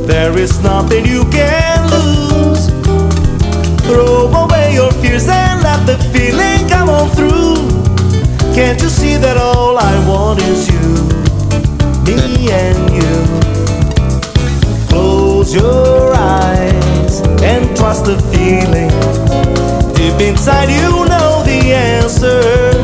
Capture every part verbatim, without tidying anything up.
There is nothing you can lose. Throw away your fears and let the feeling come on through. Can't you see that all I want is you, me and you? Close your eyes and trust the feeling. Deep inside you know the answer.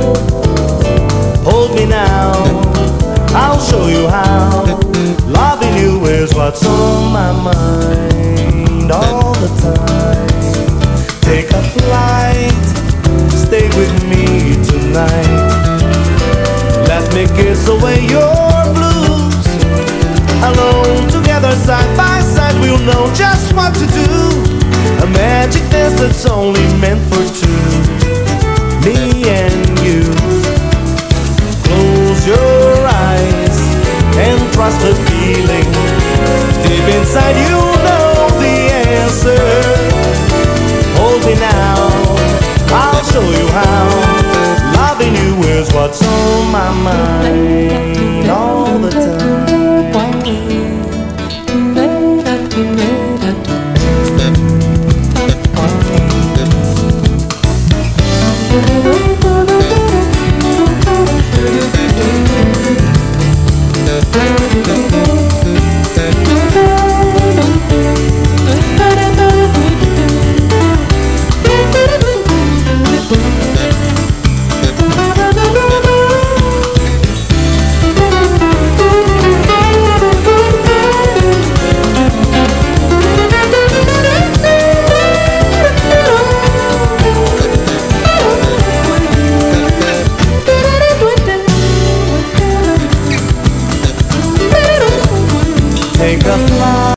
Hold me now, I'll show you how. Loving you is what's on my mind all the time. Take a flight, stay with me tonight. Let me kiss away your blues. Alone, together, side by side, we'll know just what to do. A magic dance that's only meant for two, me and you. Close your eyes and trust the feeling. Deep inside you know the answer. Hold me now, I'll show you how. Loving you is what's on my mind all the time.